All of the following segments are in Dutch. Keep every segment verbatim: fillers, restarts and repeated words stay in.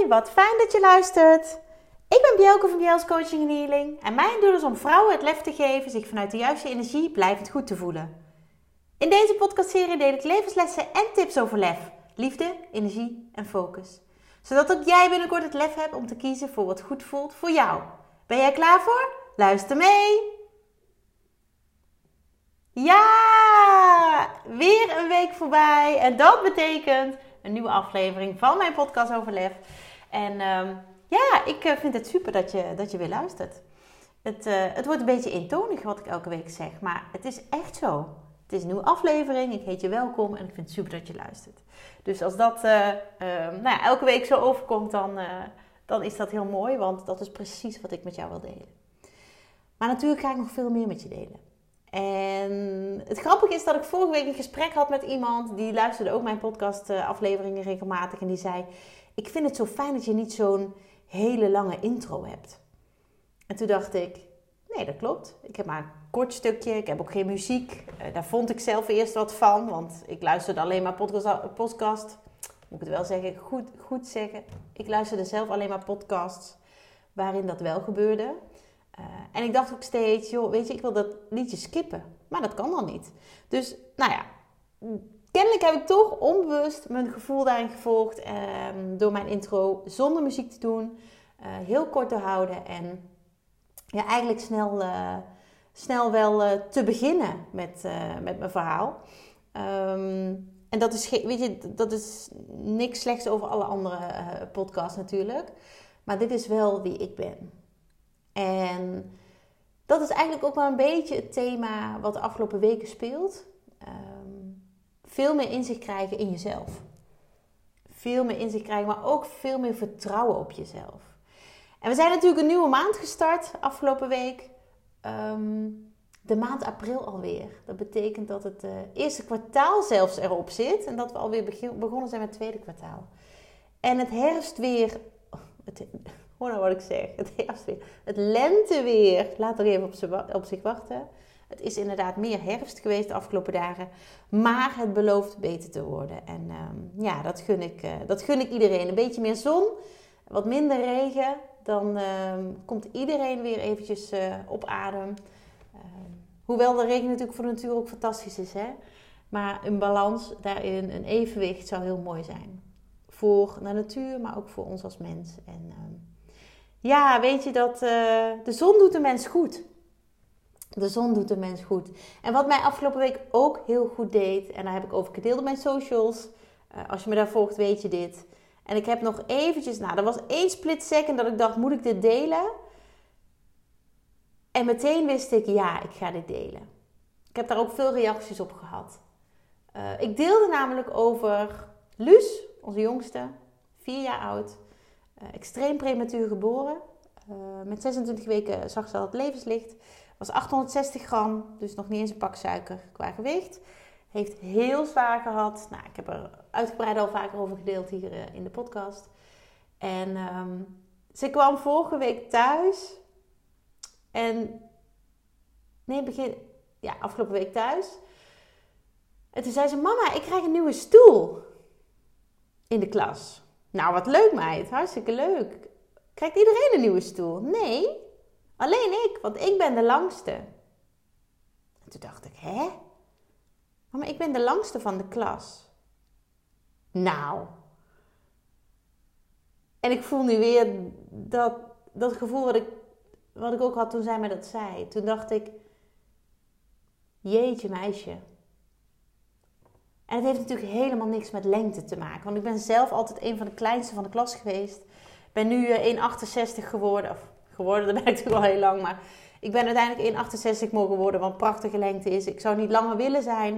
wat fijn dat je luistert. Ik ben Bjelke van Bjels Coaching en Healing en mijn doel is om vrouwen het lef te geven zich vanuit de juiste energie blijvend goed te voelen. In deze podcastserie deel ik levenslessen en tips over lef, liefde, energie en focus. Zodat ook jij binnenkort het lef hebt om te kiezen voor wat goed voelt voor jou. Ben jij klaar voor? Luister mee! Ja, weer een week voorbij en dat betekent een nieuwe aflevering van mijn podcast over lef. En um, ja, ik vind het super dat je, dat je weer luistert. Het, uh, het wordt een beetje eentonig wat ik elke week zeg, maar het is echt zo. Het is een nieuwe aflevering, ik heet je welkom en ik vind het super dat je luistert. Dus als dat uh, uh, nou ja, elke week zo overkomt, dan, uh, dan is dat heel mooi, want dat is precies wat ik met jou wil delen. Maar natuurlijk ga ik nog veel meer met je delen. En het grappige is dat ik vorige week een gesprek had met iemand, die luisterde ook mijn podcast uh, afleveringen regelmatig en die zei: ik vind het zo fijn dat je niet zo'n hele lange intro hebt. En toen dacht ik, nee, dat klopt. Ik heb maar een kort stukje, ik heb ook geen muziek. Uh, daar vond ik zelf eerst wat van, want ik luisterde alleen maar podcast, podcast. Moet ik het wel zeggen, goed, goed zeggen. Ik luisterde zelf alleen maar podcasts waarin dat wel gebeurde. Uh, en ik dacht ook steeds, joh, weet je, ik wil dat liedje skippen. Maar dat kan dan niet. Dus, nou ja, kennelijk heb ik toch onbewust mijn gevoel daarin gevolgd. Uh, door mijn intro zonder muziek te doen. Uh, heel kort te houden. En ja, eigenlijk snel, uh, snel wel uh, te beginnen met, uh, met mijn verhaal. Um, en dat is, weet je, dat is niks slechts over alle andere uh, podcasts natuurlijk. Maar dit is wel wie ik ben. En dat is eigenlijk ook wel een beetje het thema wat de afgelopen weken speelt. Um, veel meer inzicht krijgen in jezelf. Veel meer inzicht krijgen, maar ook veel meer vertrouwen op jezelf. En we zijn natuurlijk een nieuwe maand gestart afgelopen week. Um, de maand april alweer. Dat betekent dat het uh, eerste kwartaal zelfs erop zit. En dat we alweer begin, begonnen zijn met het tweede kwartaal. En het herfstweer... Het, hoor nou wat ik zeg. Het herfstweer. Het lenteweer. Laat er even op, ze, op zich wachten. Het is inderdaad meer herfst geweest de afgelopen dagen. Maar het belooft beter te worden. En um, ja, dat gun, ik, uh, dat gun ik iedereen. Een beetje meer zon. Wat minder regen. Dan um, komt iedereen weer eventjes uh, op adem. Um, hoewel de regen natuurlijk voor de natuur ook fantastisch is. Hè? Maar een balans daarin, een evenwicht zou heel mooi zijn. Voor de natuur, maar ook voor ons als mens. En um, ja, weet je dat uh, de zon doet de mens goed. De zon doet de mens goed. En wat mij afgelopen week ook heel goed deed, en daar heb ik over gedeeld op mijn socials. Uh, als je me daar volgt, weet je dit. En ik heb nog eventjes, nou, er was één split second dat ik dacht, moet ik dit delen? En meteen wist ik, ja, ik ga dit delen. Ik heb daar ook veel reacties op gehad. Uh, ik deelde namelijk over Luus, onze jongste, vier jaar oud, uh, extreem prematuur geboren. Uh, met zesentwintig weken zag ze al het levenslicht. Was achthonderdzestig gram, dus nog niet eens een pak suiker qua gewicht. Heeft heel zwaar gehad. Nou, ik heb er uitgebreid al vaker over gedeeld hier uh, in de podcast. En um, ze kwam vorige week thuis. En nee, begin, ja, afgelopen week thuis. En toen zei ze, mama, ik krijg een nieuwe stoel in de klas. Nou, wat leuk meid, hartstikke leuk. Krijgt iedereen een nieuwe stoel? Nee, alleen ik, want ik ben de langste. En toen dacht ik, hè? Mama, ik ben de langste van de klas. Nou. En ik voel nu weer dat, dat gevoel wat ik, wat ik ook had toen zij me dat zei. Toen dacht ik, jeetje meisje. En het heeft natuurlijk helemaal niks met lengte te maken. Want ik ben zelf altijd een van de kleinste van de klas geweest. Ik ben nu één komma achtenzestig geworden. Of geworden, dat ben ik natuurlijk al heel lang. Maar ik ben uiteindelijk één komma achtenzestig mogen worden. Wat een prachtige lengte is. Ik zou niet langer willen zijn.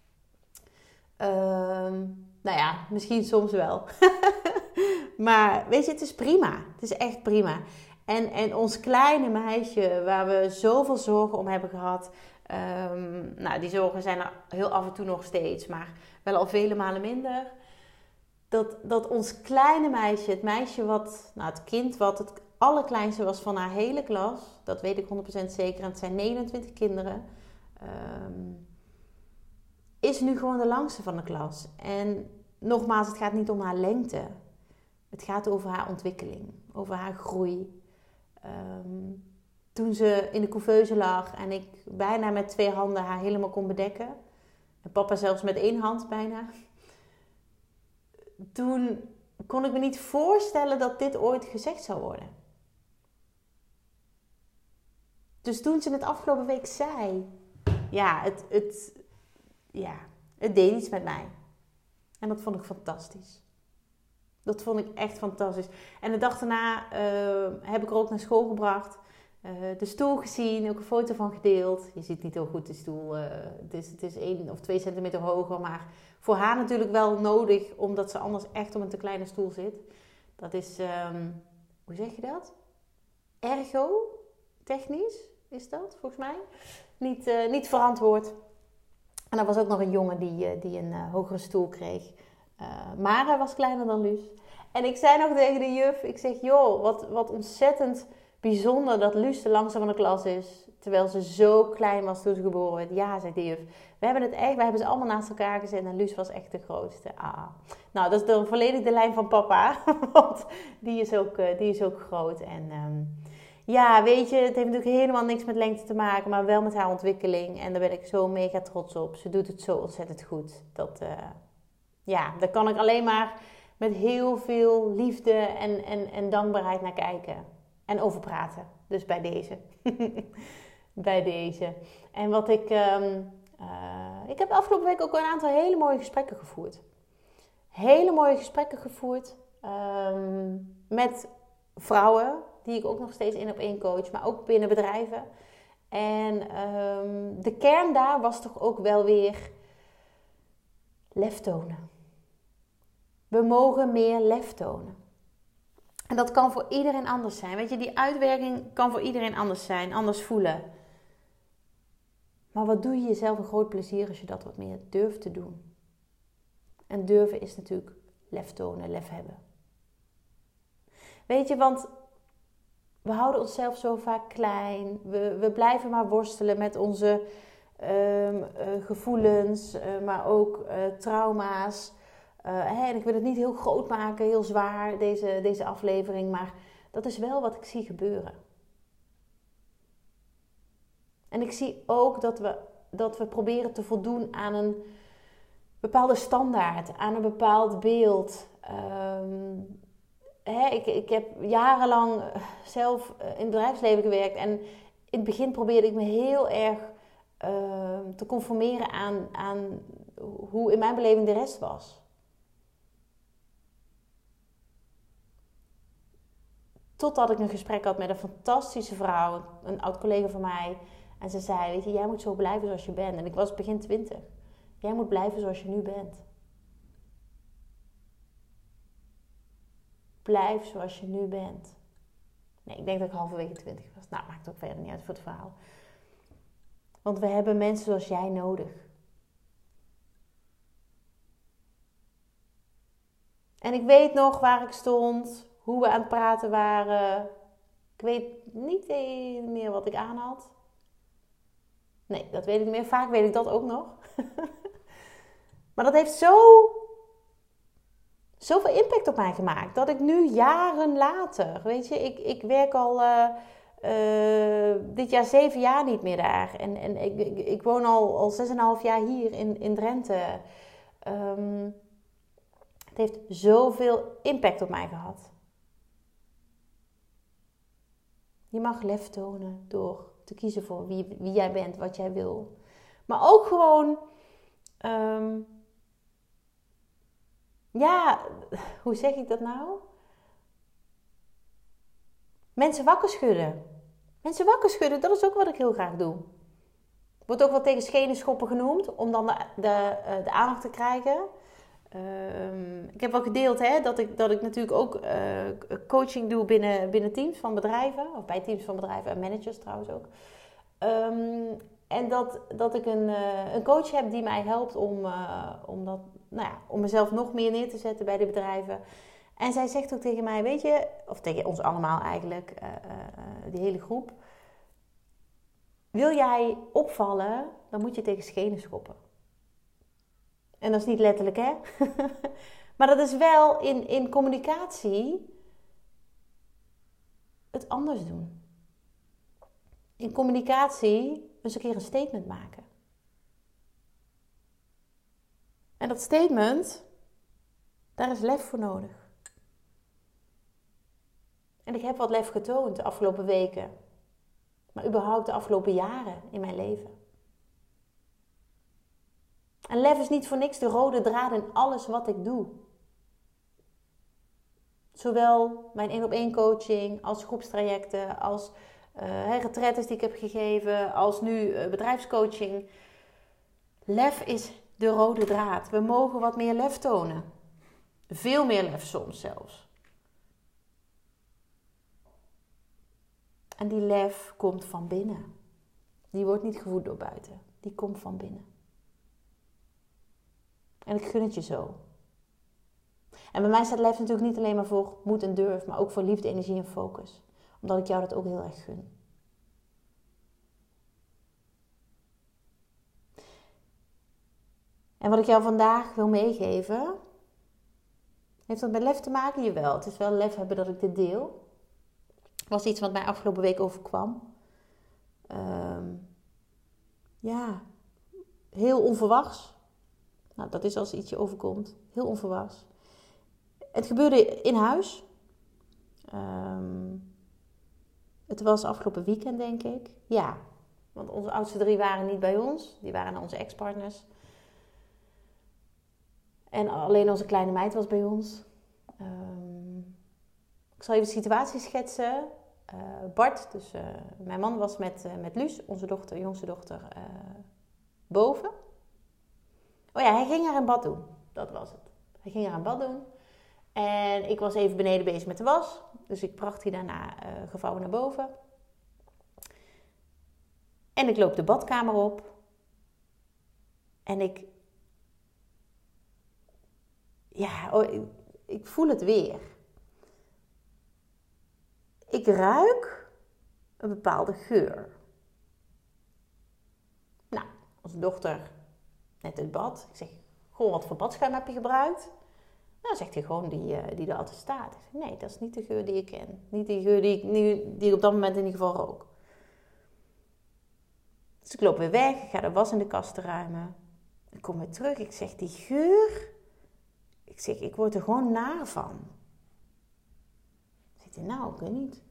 Um, nou ja, misschien soms wel. Maar weet je, het is prima. Het is echt prima. En, en ons kleine meisje, waar we zoveel zorgen om hebben gehad. Um, nou, die zorgen zijn er heel af en toe nog steeds. Maar wel al vele malen minder. Dat, dat ons kleine meisje, het meisje wat, nou het kind wat het allerkleinste was van haar hele klas. Dat weet ik honderd procent zeker. En het zijn negenentwintig kinderen. Um, is nu gewoon de langste van de klas. En nogmaals, het gaat niet om haar lengte. Het gaat over haar ontwikkeling, over haar groei. Um, toen ze in de couveuse lag en ik bijna met twee handen haar helemaal kon bedekken. En papa zelfs met één hand bijna. Toen kon ik me niet voorstellen dat dit ooit gezegd zou worden. Dus toen ze het afgelopen week zei, ja, het, het, ja, het deed iets met mij. En dat vond ik fantastisch. Dat vond ik echt fantastisch. En de dag daarna uh, heb ik er ook naar school gebracht. Uh, de stoel gezien, ook een foto van gedeeld. Je ziet niet heel goed de stoel. Uh, het, is, het is één of twee centimeter hoger. Maar voor haar natuurlijk wel nodig. Omdat ze anders echt op een te kleine stoel zit. Dat is, um, hoe zeg je dat? Ergo-technisch is dat volgens mij. Niet, uh, niet verantwoord. En er was ook nog een jongen die, uh, die een uh, hogere stoel kreeg. Uh, maar hij was kleiner dan Luus. En ik zei nog tegen de juf, ik zeg, joh, wat, wat ontzettend bijzonder dat Luus de langste van de klas is. Terwijl ze zo klein was toen ze geboren werd. Ja, zei de juf. We hebben het echt, we hebben ze allemaal naast elkaar gezet en Luus was echt de grootste. Ah. Nou, dat is dan volledig de lijn van papa. Want die is ook, die is ook groot. En um, ja, weet je, het heeft natuurlijk helemaal niks met lengte te maken, maar wel met haar ontwikkeling. En daar ben ik zo mega trots op. Ze doet het zo ontzettend goed. Dat, uh, ja, daar kan ik alleen maar met heel veel liefde en, en, en dankbaarheid naar kijken. En over praten. Dus bij deze. bij deze. En wat ik... Um, uh, ik heb afgelopen week ook een aantal hele mooie gesprekken gevoerd. Hele mooie gesprekken gevoerd. Um, met vrouwen. Die ik ook nog steeds één op één coach. Maar ook binnen bedrijven. En um, de kern daar was toch ook wel weer... lef tonen. We mogen meer lef tonen. En dat kan voor iedereen anders zijn. Weet je, die uitwerking kan voor iedereen anders zijn, anders voelen. Maar wat doe je jezelf een groot plezier als je dat wat meer durft te doen? En durven is natuurlijk lef tonen, lef hebben. Weet je, want we houden onszelf zo vaak klein. We, we blijven maar worstelen met onze um, uh, gevoelens, uh, maar ook uh, trauma's. Uh, hè, en ik wil het niet heel groot maken, heel zwaar, deze, deze aflevering. Maar dat is wel wat ik zie gebeuren. En ik zie ook dat we, dat we proberen te voldoen aan een bepaalde standaard. Aan een bepaald beeld. Um, hè, ik, ik heb jarenlang zelf in het bedrijfsleven gewerkt. En in het begin probeerde ik me heel erg uh, te conformeren aan, aan hoe in mijn beleving de rest was. Totdat ik een gesprek had met een fantastische vrouw, een oud collega van mij. En ze zei, weet je, jij moet zo blijven zoals je bent. En ik was begin twintig. Jij moet blijven zoals je nu bent. Blijf zoals je nu bent. Nee, ik denk dat ik halverwege twintig was. Nou, maakt ook verder niet uit voor het verhaal. Want we hebben mensen zoals jij nodig. En ik weet nog waar ik stond... Hoe we aan het praten waren. Ik weet niet meer wat ik aan had. Nee, dat weet ik niet meer. Vaak weet ik dat ook nog. Maar dat heeft zo... zoveel impact op mij gemaakt. Dat ik nu jaren later... Weet je, ik, ik werk al... Uh, uh, dit jaar zeven jaar niet meer daar. En, en ik, ik, ik woon al, al zes en een half jaar hier in, in Drenthe. Um, het heeft zoveel impact op mij gehad. Je mag lef tonen door te kiezen voor wie, wie jij bent, wat jij wil. Maar ook gewoon, um, ja, hoe zeg ik dat nou? Mensen wakker schudden. Mensen wakker schudden, dat is ook wat ik heel graag doe. Wordt ook wel tegen schenen schoppen genoemd, om dan de, de, de aandacht te krijgen. Um, ik heb wel gedeeld hè, dat, ik, dat ik natuurlijk ook uh, coaching doe binnen, binnen teams van bedrijven. Of bij teams van bedrijven en managers trouwens ook. Um, en dat, dat ik een, uh, een coach heb die mij helpt om, uh, om, dat, nou ja, om mezelf nog meer neer te zetten bij de bedrijven. En zij zegt ook tegen mij, weet je, of tegen ons allemaal eigenlijk, uh, uh, die hele groep. Wil jij opvallen, dan moet je tegen schenen schoppen. En dat is niet letterlijk, hè? Maar dat is wel in, in communicatie het anders doen. In communicatie eens een keer een statement maken. En dat statement, daar is lef voor nodig. En ik heb wat lef getoond de afgelopen weken. Maar überhaupt de afgelopen jaren in mijn leven. En lef is niet voor niks de rode draad in alles wat ik doe. Zowel mijn één op één coaching, als groepstrajecten, als uh, retraites die ik heb gegeven, als nu uh, bedrijfscoaching. Lef is de rode draad. We mogen wat meer lef tonen. Veel meer lef soms zelfs. En die lef komt van binnen. Die wordt niet gevoed door buiten. Die komt van binnen. En ik gun het je zo. En bij mij staat lef natuurlijk niet alleen maar voor moed en durf, maar ook voor liefde, energie en focus. Omdat ik jou dat ook heel erg gun. En wat ik jou vandaag wil meegeven, heeft dat met lef te maken? Jawel, het is wel lef hebben dat ik dit deel. Het was iets wat mij afgelopen week overkwam. Um, ja, heel onverwachts. Nou, dat is als iets je overkomt. Heel onverwachts. Het gebeurde in huis. Um, het was afgelopen weekend, denk ik. Ja, want onze oudste drie waren niet bij ons. Die waren naar onze ex-partners. En alleen onze kleine meid was bij ons. Um, ik zal even de situatie schetsen. Uh, Bart, dus uh, mijn man, was met, uh, met Luus, onze dochter, jongste dochter, uh, boven. Oh ja, hij ging haar een bad doen. Dat was het. Hij ging haar een bad doen. En ik was even beneden bezig met de was. Dus ik bracht die daarna uh, gevouwen naar boven. En ik loop de badkamer op. En ik... Ja, oh, ik, ik voel het weer. Ik ruik een bepaalde geur. Nou, onze dochter net uit bad. Ik zeg, goh, wat voor badschuim heb je gebruikt? Nou, zegt hij gewoon die, uh, die er altijd staat. Ik zeg, nee, dat is niet de geur die ik ken. Niet die geur die ik, nu, die ik op dat moment in ieder geval rook. Dus ik loop weer weg. Ik ga de was in de kast ruimen. Ik kom weer terug. Ik zeg, die geur... Ik zeg, ik word er gewoon naar van. Zegt hij, nou, ik weet niet.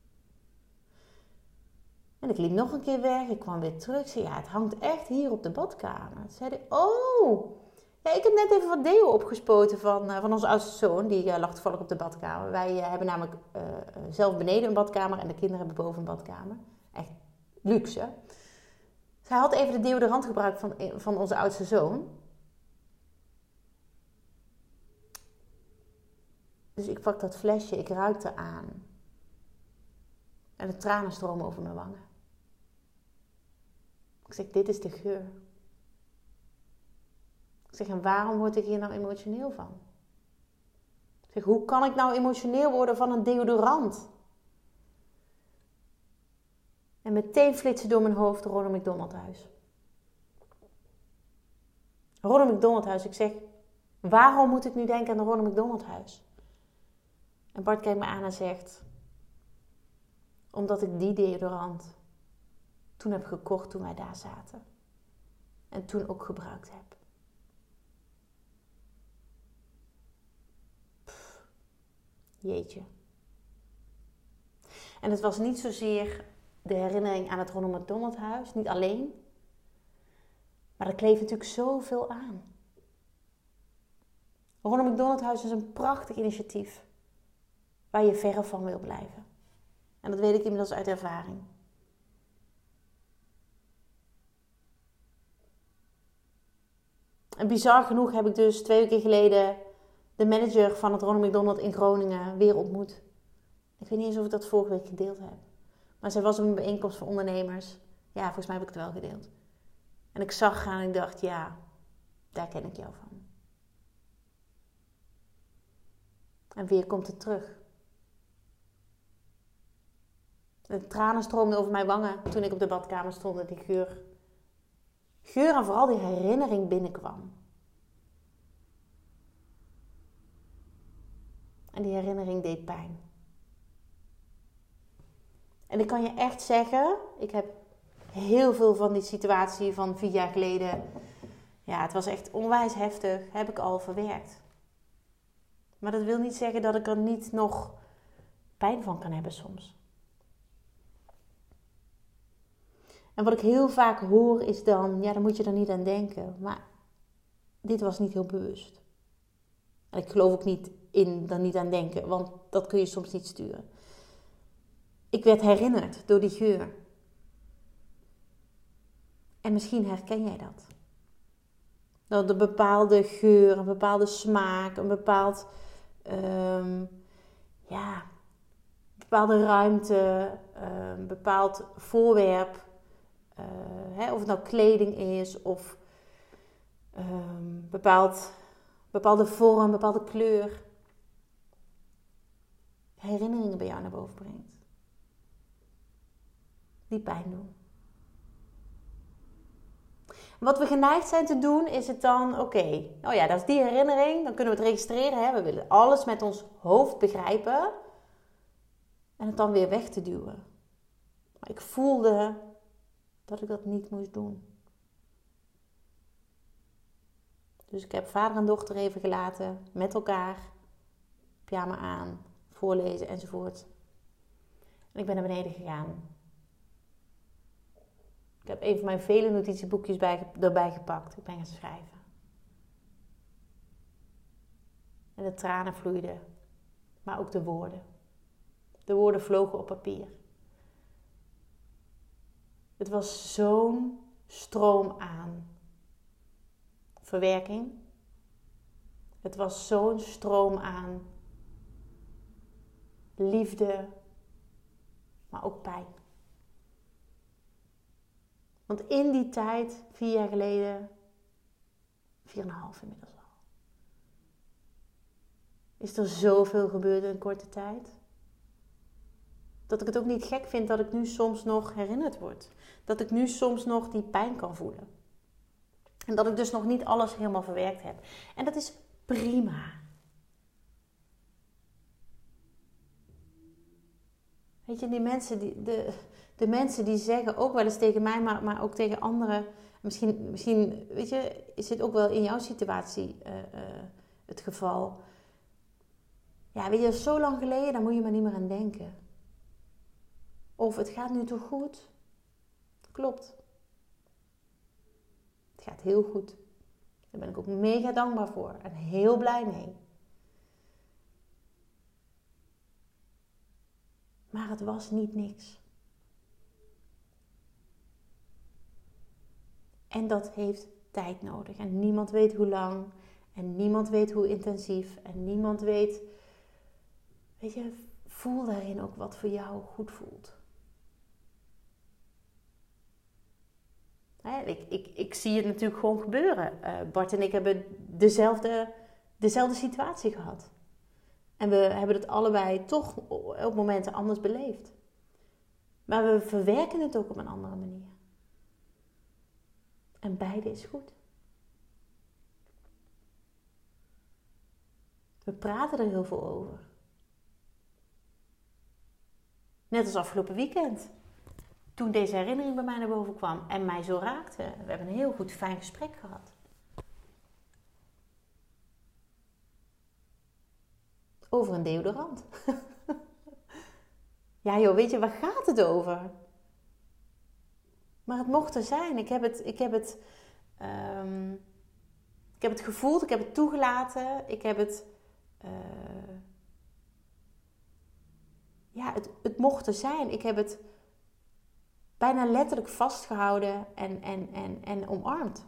En ik liep nog een keer weg. Ik kwam weer terug. Ik zei, ja, het hangt echt hier op de badkamer. Toen zei hij, oh... Ja, ik heb net even wat deo opgespoten van, uh, van onze oudste zoon. Die uh, lag toevallig op de badkamer. Wij uh, hebben namelijk uh, zelf beneden een badkamer en de kinderen hebben boven een badkamer. Echt luxe. Dus hij had even de deodorant gebruikt van, van onze oudste zoon. Dus ik pak dat flesje, ik ruik er aan. En de tranen stromen over mijn wangen. Ik zeg, dit is de geur. Ik zeg, en waarom word ik hier nou emotioneel van? Ik zeg, hoe kan ik nou emotioneel worden van een deodorant? En meteen flitsen door mijn hoofd Ronald McDonald Huis. Ronald McDonald Huis. Ik zeg, waarom moet ik nu denken aan de Ronald McDonald Huis? En Bart kijkt me aan en zegt, omdat ik die deodorant toen heb gekocht toen wij daar zaten. En toen ook gebruikt heb. Pff, jeetje. En het was niet zozeer de herinnering aan het Ronald McDonald Huis, niet alleen. Maar er kleeft natuurlijk zoveel aan. Ronald McDonald Huis is een prachtig initiatief waar je verre van wil blijven. En dat weet ik inmiddels uit ervaring. En bizar genoeg heb ik dus twee weken geleden de manager van het Ronald McDonald in Groningen weer ontmoet. Ik weet niet eens of ik dat vorige week gedeeld heb. Maar zij was op een bijeenkomst van ondernemers. Ja, volgens mij heb ik het wel gedeeld. En ik zag haar en ik dacht, ja, daar ken ik jou van. En weer komt het terug. De tranen stroomden over mijn wangen toen ik op de badkamer stond en die geur. Geur en vooral die herinnering binnenkwam. En die herinnering deed pijn. En ik kan je echt zeggen, ik heb heel veel van die situatie van vier jaar geleden, ja, het was echt onwijs heftig, heb ik al verwerkt. Maar dat wil niet zeggen dat ik er niet nog pijn van kan hebben soms. En wat ik heel vaak hoor is dan, ja, dan moet je er niet aan denken. Maar dit was niet heel bewust. En ik geloof ook niet in er niet aan denken, want dat kun je soms niet sturen. Ik werd herinnerd door die geur. En misschien herken jij dat. Dat een bepaalde geur, een bepaalde smaak, een bepaald, um, ja, een bepaalde ruimte, een bepaald voorwerp, uh, hè, of het nou kleding is of um, bepaald, bepaalde vorm, bepaalde kleur, herinneringen bij jou naar boven brengt. Die pijn doen. Wat we geneigd zijn te doen, is het dan, oké, okay, oh ja, dat is die herinnering, dan kunnen we het registreren. Hè? We willen alles met ons hoofd begrijpen en het dan weer weg te duwen. Maar ik voelde dat ik dat niet moest doen. Dus ik heb vader en dochter even gelaten, met elkaar, pyjama aan, voorlezen enzovoort. En ik ben naar beneden gegaan. Ik heb een van mijn vele notitieboekjes bij, erbij gepakt. Ik ben gaan schrijven. En de tranen vloeiden. Maar ook de woorden. De woorden vlogen op papier. Het was zo'n stroom aan verwerking. Het was zo'n stroom aan liefde. Maar ook pijn. Want in die tijd, vier jaar geleden, vier en een half inmiddels al, is er zoveel gebeurd in een korte tijd. Dat ik het ook niet gek vind dat ik nu soms nog herinnerd word. Dat ik nu soms nog die pijn kan voelen. En dat ik dus nog niet alles helemaal verwerkt heb. En dat is prima. Weet je, die mensen die... De, De mensen die zeggen ook wel eens tegen mij, maar, maar ook tegen anderen. Misschien, misschien weet je, is dit ook wel in jouw situatie uh, uh, het geval. Ja, weet je, dat is zo lang geleden, daar moet je maar niet meer aan denken. Of het gaat nu toch goed? Klopt. Het gaat heel goed. Daar ben ik ook mega dankbaar voor en heel blij mee. Maar het was niet niks. En dat heeft tijd nodig. En niemand weet hoe lang. En niemand weet hoe intensief. En niemand weet... Weet je, voel daarin ook wat voor jou goed voelt. Hè, ik, ik, ik zie het natuurlijk gewoon gebeuren. Uh, Bart en ik hebben dezelfde, dezelfde situatie gehad. En we hebben het allebei toch op momenten anders beleefd. Maar we verwerken het ook op een andere manier. En beide is goed. We praten er heel veel over. Net als afgelopen weekend. Toen deze herinnering bij mij naar boven kwam en mij zo raakte. We hebben een heel goed, fijn gesprek gehad. Over een deodorant. Ja joh, weet je, waar gaat het over? Maar het mocht er zijn. Ik heb het, ik heb het, um, ik heb het gevoeld, ik heb het toegelaten. Ik heb het, uh, ja, het, het mocht er zijn. Ik heb het bijna letterlijk vastgehouden en, en, en, en omarmd.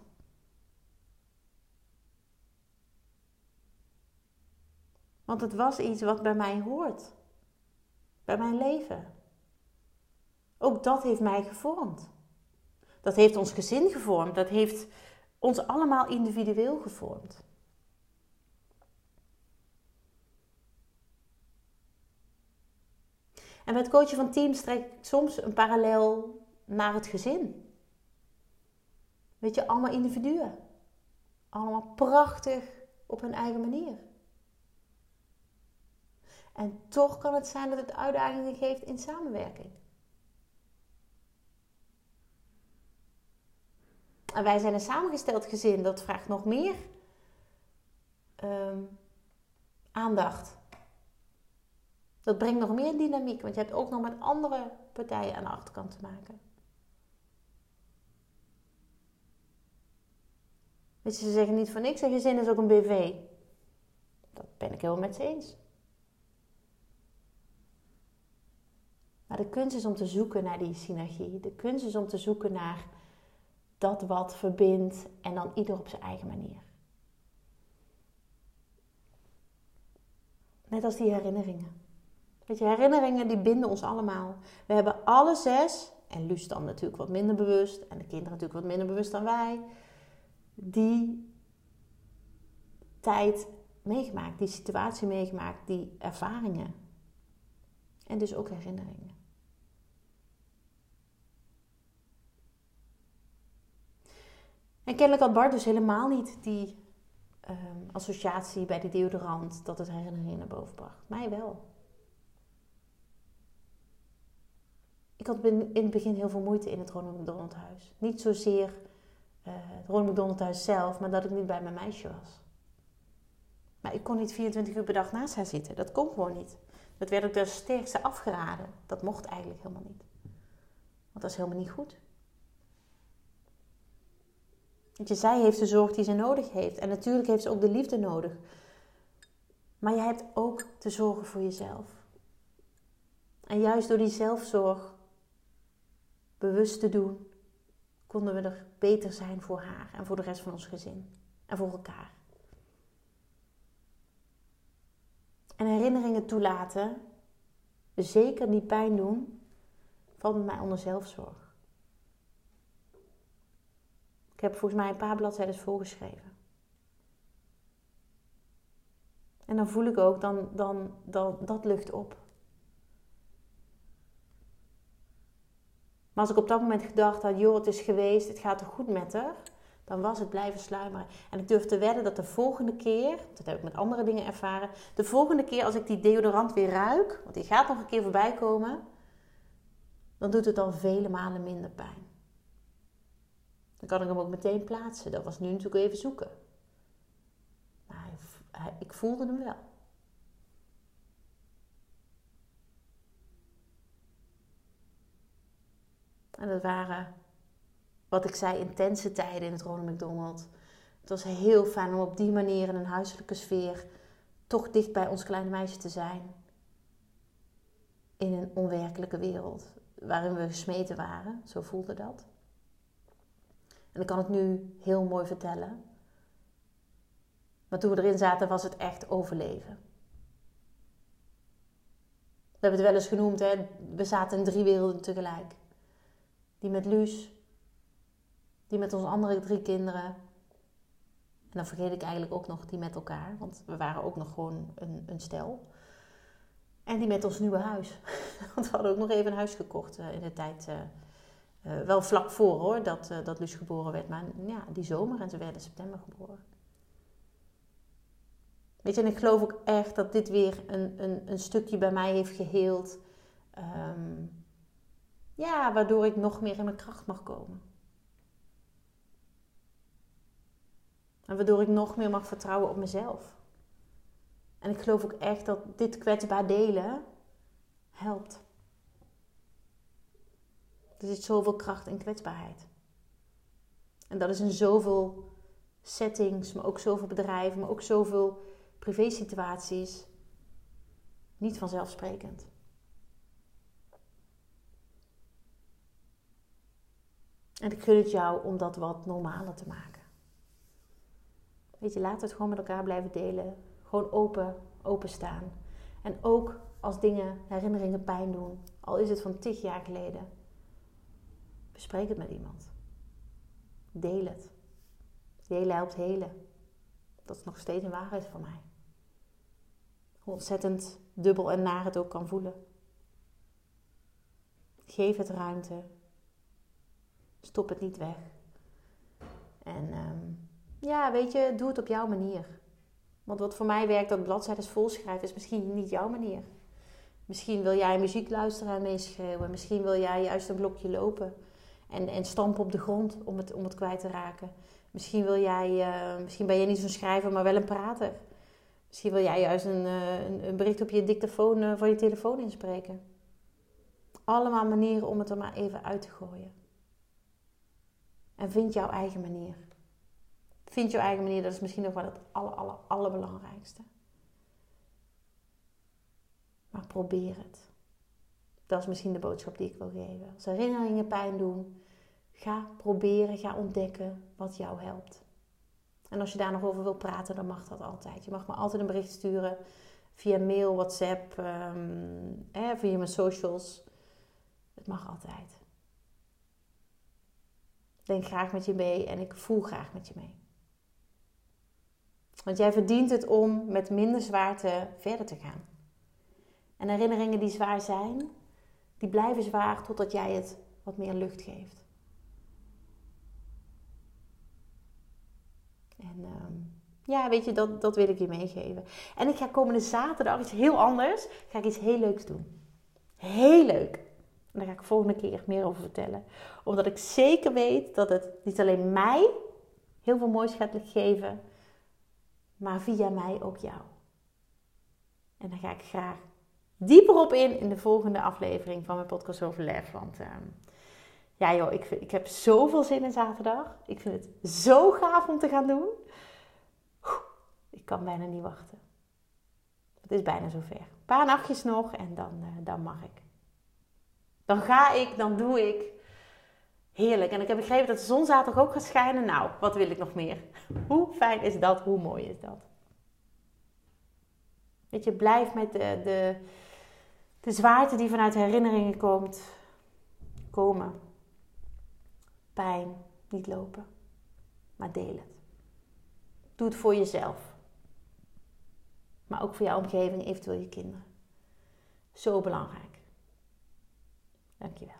Want het was iets wat bij mij hoort. Bij mijn leven. Ook dat heeft mij gevormd. Dat heeft ons gezin gevormd. Dat heeft ons allemaal individueel gevormd. En bij het coachen van teams trek ik soms een parallel naar het gezin. Weet je, allemaal individuen. Allemaal prachtig op hun eigen manier. En toch kan het zijn dat het uitdagingen geeft in samenwerking. En wij zijn een samengesteld gezin. Dat vraagt nog meer um, aandacht. Dat brengt nog meer dynamiek. Want je hebt ook nog met andere partijen aan de achterkant te maken. Dus ze zeggen niet voor niks. Een gezin is ook een B V. Dat ben ik helemaal met ze eens. Maar de kunst is om te zoeken naar die synergie. De kunst is om te zoeken naar dat wat verbindt. En dan ieder op zijn eigen manier. Net als die herinneringen. Weet je, herinneringen die binden ons allemaal. We hebben alle zes, en Luus dan natuurlijk wat minder bewust. En de kinderen natuurlijk wat minder bewust dan wij. Die tijd meegemaakt, die situatie meegemaakt, die ervaringen. En dus ook herinneringen. En kennelijk had Bart dus helemaal niet die um, associatie bij die deodorant dat het herinneringen naar boven bracht. Mij wel. Ik had in het begin heel veel moeite in het Ronald McDonald huis. Niet zozeer uh, het Ronald McDonald huis zelf, maar dat ik niet bij mijn meisje was. Maar ik kon niet vierentwintig uur per dag naast haar zitten. Dat kon gewoon niet. Dat werd ook de sterkste afgeraden. Dat mocht eigenlijk helemaal niet. Want dat is helemaal niet goed. Want je, zij heeft de zorg die ze nodig heeft. En natuurlijk heeft ze ook de liefde nodig. Maar je hebt ook te zorgen voor jezelf. En juist door die zelfzorg bewust te doen, konden we er beter zijn voor haar en voor de rest van ons gezin. En voor elkaar. En herinneringen toelaten, zeker die pijn doen, valt bij mij onder zelfzorg. Ik heb volgens mij een paar bladzijden volgeschreven. En dan voel ik ook, dan, dan, dan, dat lucht op. Maar als ik op dat moment gedacht had, joh, het is geweest, het gaat toch goed met haar, dan was het blijven sluimeren. En ik durf te wedden dat de volgende keer, dat heb ik met andere dingen ervaren, de volgende keer als ik die deodorant weer ruik, want die gaat nog een keer voorbij komen, dan doet het al vele malen minder pijn. Dan kan ik hem ook meteen plaatsen. Dat was nu natuurlijk even zoeken. Maar ik voelde hem wel. En dat waren, wat ik zei, intense tijden in het Ronald McDonald. Het was heel fijn om op die manier in een huiselijke sfeer toch dicht bij ons kleine meisje te zijn. In een onwerkelijke wereld waarin we gesmeten waren. Zo voelde dat. En ik kan het nu heel mooi vertellen. Maar toen we erin zaten was het echt overleven. We hebben het wel eens genoemd, hè? We zaten in drie werelden tegelijk. Die met Luus. Die met onze andere drie kinderen. En dan vergeet ik eigenlijk ook nog die met elkaar. Want we waren ook nog gewoon een, een stel. En die met ons nieuwe huis. Want we hadden ook nog even een huis gekocht uh, in de tijd. Uh, uh, wel vlak voor hoor, dat, uh, dat Luus geboren werd. Maar ja, die zomer en ze werd in september geboren. Weet je, en ik geloof ook echt dat dit weer een, een, een stukje bij mij heeft geheeld. Um, ja, waardoor ik nog meer in mijn kracht mag komen. En waardoor ik nog meer mag vertrouwen op mezelf. En ik geloof ook echt dat dit kwetsbaar delen helpt. Er zit zoveel kracht in kwetsbaarheid. En dat is in zoveel settings, maar ook zoveel bedrijven, maar ook zoveel privésituaties niet vanzelfsprekend. En ik gun het jou om dat wat normaler te maken. Weet je, laten we het gewoon met elkaar blijven delen. Gewoon open, openstaan. En ook als dingen, herinneringen pijn doen. Al is het van tig jaar geleden. Bespreek het met iemand. Deel het. Delen helpt helen. Dat is nog steeds een waarheid voor mij. Hoe ontzettend dubbel en naar het ook kan voelen. Geef het ruimte. Stop het niet weg. En um, ja, weet je, doe het op jouw manier. Want wat voor mij werkt, dat bladzijden vol schrijven, is misschien niet jouw manier. Misschien wil jij muziek luisteren en meeschreeuwen. Misschien wil jij juist een blokje lopen en, en stampen op de grond om het, om het kwijt te raken. Misschien, wil jij, uh, misschien ben je niet zo'n schrijver, maar wel een prater. Misschien wil jij juist een, uh, een, een bericht op je dictafoon uh, van je telefoon inspreken. Allemaal manieren om het er maar even uit te gooien. En vind jouw eigen manier. Vind jouw eigen manier, dat is misschien nog wel het aller, aller, allerbelangrijkste. Maar probeer het. Dat is misschien de boodschap die ik wil geven. Als herinneringen pijn doen, ga proberen, ga ontdekken wat jou helpt. En als je daar nog over wil praten, dan mag dat altijd. Je mag me altijd een bericht sturen via mail, WhatsApp, um, eh, via mijn socials. Het mag altijd. Ik denk graag met je mee en ik voel graag met je mee. Want jij verdient het om met minder zwaarte verder te gaan. En herinneringen die zwaar zijn, die blijven zwaar totdat jij het wat meer lucht geeft. En um, ja, weet je, dat, dat wil ik je meegeven. En ik ga komende zaterdag iets heel anders. Ga ik iets heel leuks doen. Heel leuk. En daar ga ik volgende keer meer over vertellen. Omdat ik zeker weet dat het niet alleen mij heel veel moois gaat geven, maar via mij ook jou. En daar ga ik graag dieper op in in de volgende aflevering van mijn podcast over lef. Want uh, ja joh, ik, vind, ik heb zoveel zin in zaterdag. Ik vind het zo gaaf om te gaan doen. Oeh, ik kan bijna niet wachten. Het is bijna zover. Een paar nachtjes nog en dan, uh, dan mag ik. Dan ga ik, dan doe ik. Heerlijk. En ik heb begrepen dat de zon zaterdag ook gaat schijnen. Nou, wat wil ik nog meer? Hoe fijn is dat? Hoe mooi is dat? Weet je, blijf met de, de, de zwaarte die vanuit herinneringen komt, komen. Pijn, niet lopen. Maar deel het. Doe het voor jezelf. Maar ook voor jouw omgeving, eventueel je kinderen. Zo belangrijk. Dankjewel.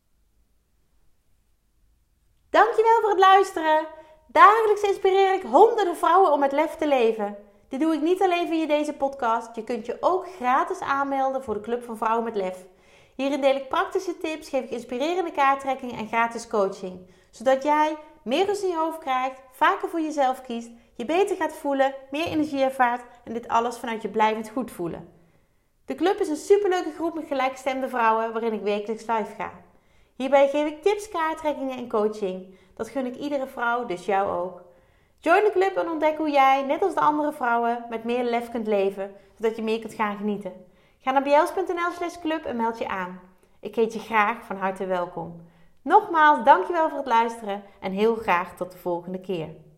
Dankjewel voor het luisteren. Dagelijks inspireer ik honderden vrouwen om met lef te leven. Dit doe ik niet alleen via deze podcast. Je kunt je ook gratis aanmelden voor de Club van Vrouwen met Lef. Hierin deel ik praktische tips, geef ik inspirerende kaarttrekkingen en gratis coaching. Zodat jij meer rust in je hoofd krijgt, vaker voor jezelf kiest, je beter gaat voelen, meer energie ervaart en dit alles vanuit je blijvend goed voelen. De club is een superleuke groep met gelijkgestemde vrouwen waarin ik wekelijks live ga. Hierbij geef ik tips, kaarttrekkingen en coaching. Dat gun ik iedere vrouw, dus jou ook. Join de club en ontdek hoe jij, net als de andere vrouwen, met meer lef kunt leven, zodat je meer kunt gaan genieten. Ga naar bjels.nl slash club en meld je aan. Ik heet je graag van harte welkom. Nogmaals, dankjewel voor het luisteren en heel graag tot de volgende keer.